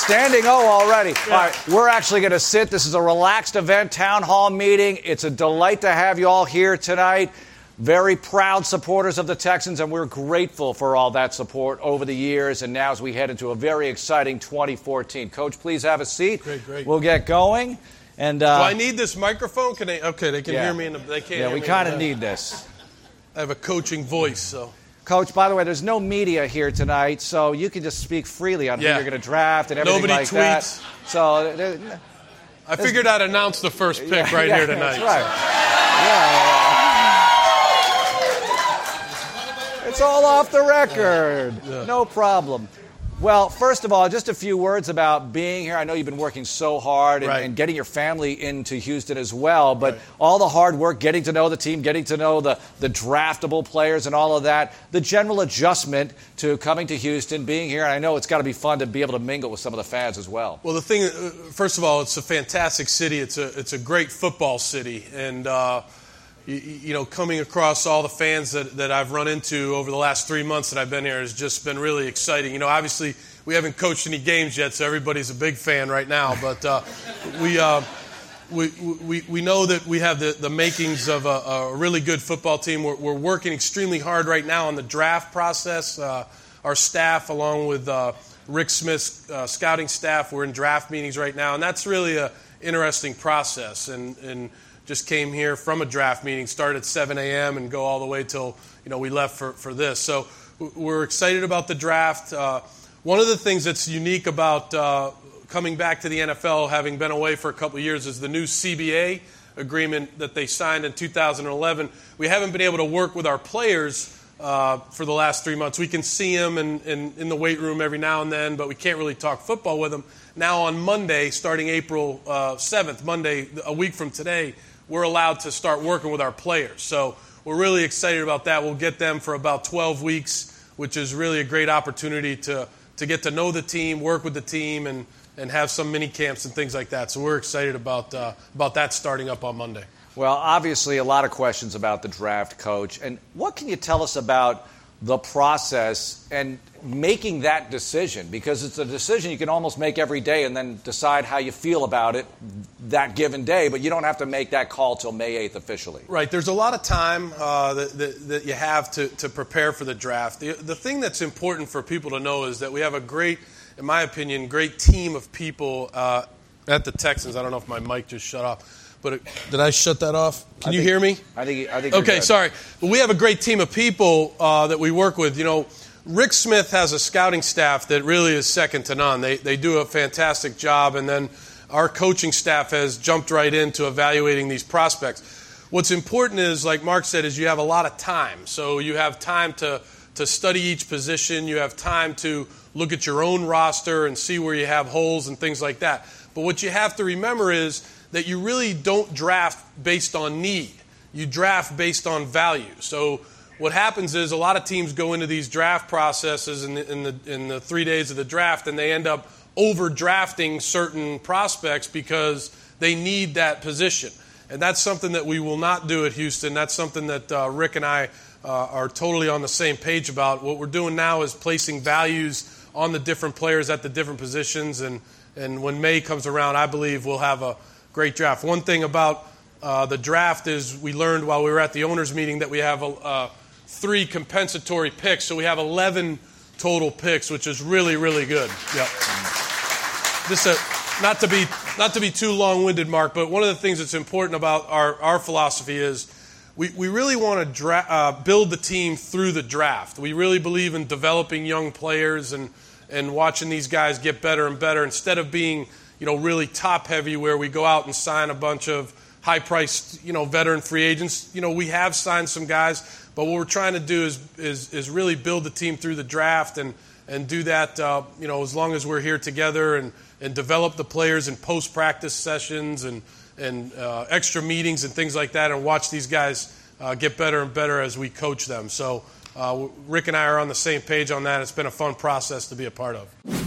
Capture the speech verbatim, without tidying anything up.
Standing O already. Yeah. All right, we're actually going to sit. This is a relaxed event, town hall meeting. It's a delight to have you all here tonight. Very proud supporters of the Texans, and we're grateful for all that support over the years. And now as we head into a very exciting twenty fourteen. Coach, please have a seat. Great, great. We'll get going. And uh, do I need this microphone? Can they? Okay, they can yeah. hear me. In the, they can't. Yeah, hear we me kind of need this. I have a coaching voice, so. Coach, by the way, there's no media here tonight, so you can just speak freely on yeah. who you're going to draft and everything Nobody like tweets. that. So I figured I'd announce the first pick yeah, right yeah, here tonight. That's right. Yeah, yeah. It's all off the record. Yeah. No problem. Well, first of all, just a few words about being here. I know you've been working so hard and, right. and getting your family into Houston as well, but right. all the hard work, getting to know the team, getting to know the, the draftable players and all of that, the general adjustment to coming to Houston, being here, and I know it's got to be fun to be able to mingle with some of the fans as well. Well, the thing, first of all, it's a fantastic city. It's a, it's a great football city, and uh, you, you know, coming across all the fans that, that I've run into over the last three months that I've been here has just been really exciting. You know, obviously we haven't coached any games yet, so everybody's a big fan right now. But uh, we, uh, we we we know that we have the, the makings of a, a really good football team. We're, we're working extremely hard right now on the draft process. Uh, our staff, along with uh, Rick Smith's uh, scouting staff, we're in draft meetings right now, and that's really a interesting process. And and just came here from a draft meeting, started at seven a.m. and go all the way till, you know, we left for, for this. So we're excited about the draft. Uh, one of the things that's unique about uh, coming back to the N F L, having been away for a couple of years, is the new C B A agreement that they signed in two thousand eleven. We haven't been able to work with our players uh, for the last three months. We can see them in, in, in the weight room every now and then, but we can't really talk football with them. Now on Monday, starting April uh, seventh, Monday, a week from today, we're allowed to start working with our players. So we're really excited about that. We'll get them for about twelve weeks, which is really a great opportunity to, to get to know the team, work with the team, and, and have some mini camps and things like that. So we're excited about uh, about that starting up on Monday. Well, obviously a lot of questions about the draft, Coach. And what can you tell us about the process and making that decision? Because it's a decision you can almost make every day and then decide how you feel about it that given day, but you don't have to make that call till May eighth officially. Right. There's a lot of time uh, that, that, that you have to, to prepare for the draft. The, the thing that's important for people to know is that we have a great, in my opinion, great team of people uh, at the Texans. I don't know if my mic just shut off. But it, did I shut that off? Can I you think, hear me? I think. I think. Okay, good. sorry. But we have a great team of people uh, that we work with. You know, Rick Smith has a scouting staff that really is second to none. They they do a fantastic job, and then our coaching staff has jumped right into evaluating these prospects. What's important is, like Mark said, is you have a lot of time. So you have time to to study each position. You have time to look at your own roster and see where you have holes and things like that. But what you have to remember is that you really don't draft based on need. You draft based on value. So what happens is a lot of teams go into these draft processes in the, in the, in the three days of the draft, and they end up over-drafting certain prospects because they need that position. And that's something that we will not do at Houston. That's something that uh, Rick and I uh, are totally on the same page about. What we're doing now is placing values on the different players at the different positions, and, and when May comes around, I believe we'll have a great draft. One thing about uh, the draft is we learned while we were at the owners' meeting that we have a, uh, three compensatory picks, so we have eleven total picks, which is really, really good. Yep. Just a, not to be not to be too long-winded, Mark, but one of the things that's important about our, our philosophy is we, we really want to dra- uh, build the team through the draft. We really believe in developing young players and and watching these guys get better and better instead of being, you know, really top-heavy where we go out and sign a bunch of high-priced, you know, veteran free agents. You know, we have signed some guys, but what we're trying to do is is, is really build the team through the draft and and do that, uh, you know, as long as we're here together and, and develop the players in post-practice sessions and and uh, extra meetings and things like that, and watch these guys uh, get better and better as we coach them. So uh, Rick and I are on the same page on that. It's been a fun process to be a part of.